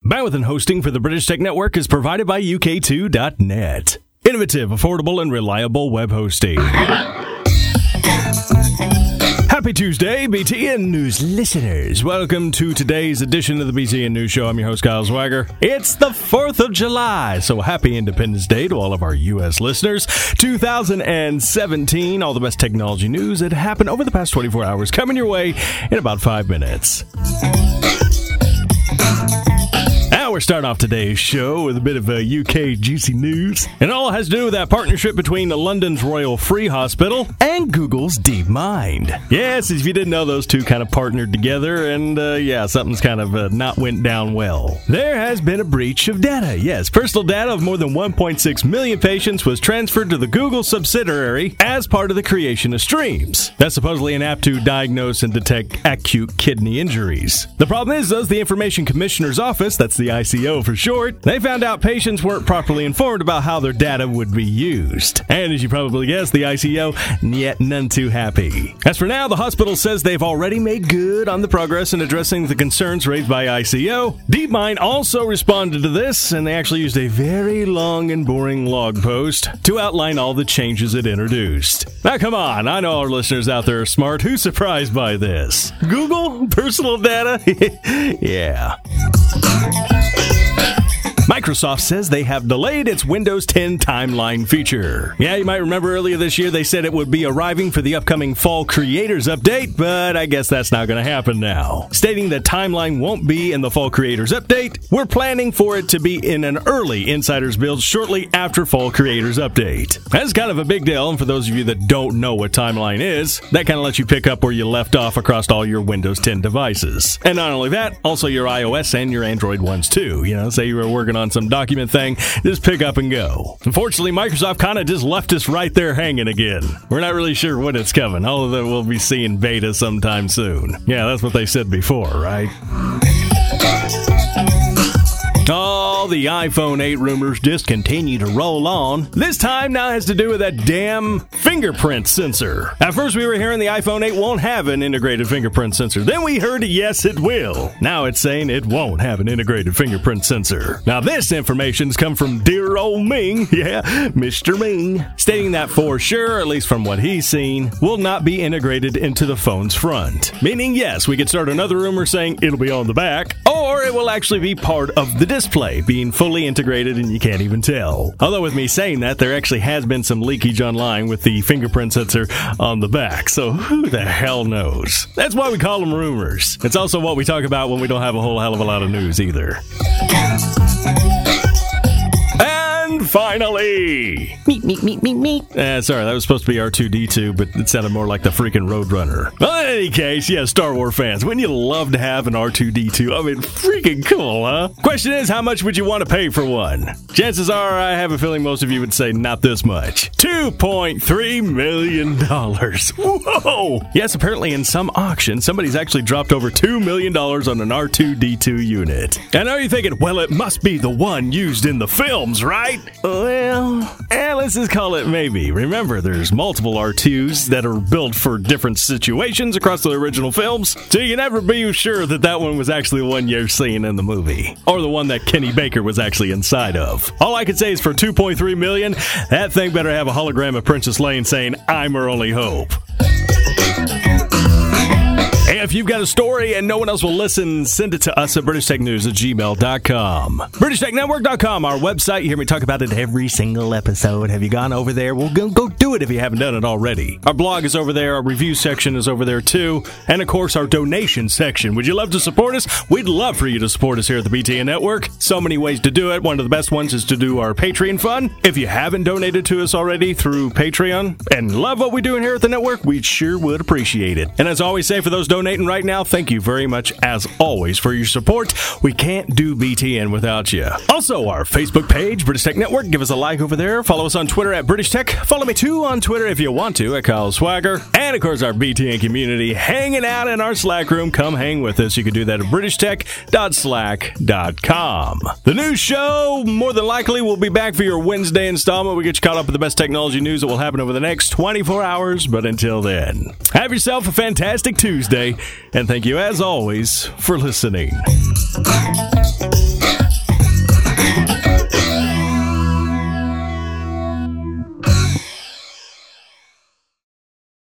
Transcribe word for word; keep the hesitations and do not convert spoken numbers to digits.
Bandwidth and hosting for the British Tech Network is provided by U K two dot net. Innovative, affordable, and reliable web hosting. Happy Tuesday, B T N News listeners. Welcome to today's edition of the B T N News Show. I'm your host, Kyle Swagger. It's the fourth of July, so happy Independence Day to all of our U S listeners. two thousand seventeen, all the best technology news that happened over the past twenty-four hours coming your way in about five minutes. Now we're starting off today's show with a bit of a U K juicy news. And it all has to do with that partnership between London's Royal Free Hospital and Google's DeepMind. Yes, if you didn't know, those two kind of partnered together, and uh, yeah, something's kind of uh, not went down well. There has been a breach of data. Yes, personal data of more than one point six million patients was transferred to the Google subsidiary as part of the creation of Streams. That's supposedly an app to diagnose and detect acute kidney injuries. The problem is, though, the Information Commissioner's Office, that's the I C O for short, they found out patients weren't properly informed about how their data would be used. And as you probably guessed, the I C O, yet none too happy. As for now, the hospital says they've already made good on the progress in addressing the concerns raised by I C O. DeepMind also responded to this, and they actually used a very long and boring blog post to outline all the changes it introduced. Now come on, I know our listeners out there are smart. Who's surprised by this? Google? Personal data? Yeah. Microsoft says they have delayed its Windows ten timeline feature. Yeah, you might remember earlier this year they said it would be arriving for the upcoming Fall Creators Update, but I guess that's not going to happen now. Stating that timeline won't be in the Fall Creators Update, we're planning for it to be in an early Insiders build shortly after Fall Creators Update. That's kind of a big deal, and for those of you that don't know what timeline is, that kind of lets you pick up where you left off across all your Windows ten devices. And not only that, also your iOS and your Android ones too. You know, say you were working on on some document thing, just pick up and go. Unfortunately, Microsoft kind of just left us right there hanging again. We're not really sure when it's coming, although we'll be seeing beta sometime soon. Yeah, that's what they said before, right? Oh, the iPhone eight rumors just continue to roll on. This time now has to do with that damn fingerprint sensor. At first we were hearing the iPhone eight won't have an integrated fingerprint sensor. Then we heard yes, it will. Now it's saying it won't have an integrated fingerprint sensor. Now this information's come from dear old Ming, yeah, Mister Ming, stating that for sure, at least from what he's seen, will not be integrated into the phone's front. Meaning, yes, we could start another rumor saying it'll be on the back, or it will actually be part of the display, being fully integrated and you can't even tell. Although with me saying that, there actually has been some leakage online with the fingerprint sensor on the back, so who the hell knows? That's why we call them rumors. It's also what we talk about when we don't have a whole hell of a lot of news either. Finally! Meet, meet, meet, meet, meet. Uh, sorry, that was supposed to be R two D two, but it sounded more like the freaking Roadrunner. Well, in any case, yeah, Star Wars fans, wouldn't you love to have an R two D two? I mean, freaking cool, huh? Question is, how much would you want to pay for one? Chances are, I have a feeling most of you would say not this much. two point three million dollars. Whoa! Yes, apparently in some auction, somebody's actually dropped over two million dollars on an R two D two unit. I know you're thinking, well, it must be the one used in the films, right? Well, eh, let's just call it maybe. Remember, there's multiple R twos that are built for different situations across the original films, so you can never be sure that that one was actually the one you're seeing in the movie, or the one that Kenny Baker was actually inside of. All I can say is for two point three million dollars, that thing better have a hologram of Princess Leia saying, "I'm her only hope." Hey, if you've got a story and no one else will listen, send it to us at british tech news at gmail dot com. british tech network dot com, our website. You hear me talk about it every single episode. Have you gone over there? Well, go, go do it if you haven't done it already. Our blog is over there. Our review section is over there, too. And, of course, our donation section. Would you love to support us? We'd love for you to support us here at the B T N Network. So many ways to do it. One of the best ones is to do our Patreon fund. If you haven't donated to us already through Patreon and love what we're doing here at the network, we sure would appreciate it. And as I always say, for those donating right now, thank you very much, as always, for your support. We can't do B T N without you. Also, our Facebook page, British Tech Network. Give us a like over there. Follow us on Twitter at British Tech. Follow me, too, on Twitter if you want to, at Kyle Swagger. And, of course, our B T N community hanging out in our Slack room. Come hang with us. You can do that at british tech dot slack dot com. The news show, more than likely, will be back for your Wednesday installment. We get you caught up with the best technology news that will happen over the next twenty-four hours. But until then, have yourself a fantastic Tuesday. And thank you, as always, for listening.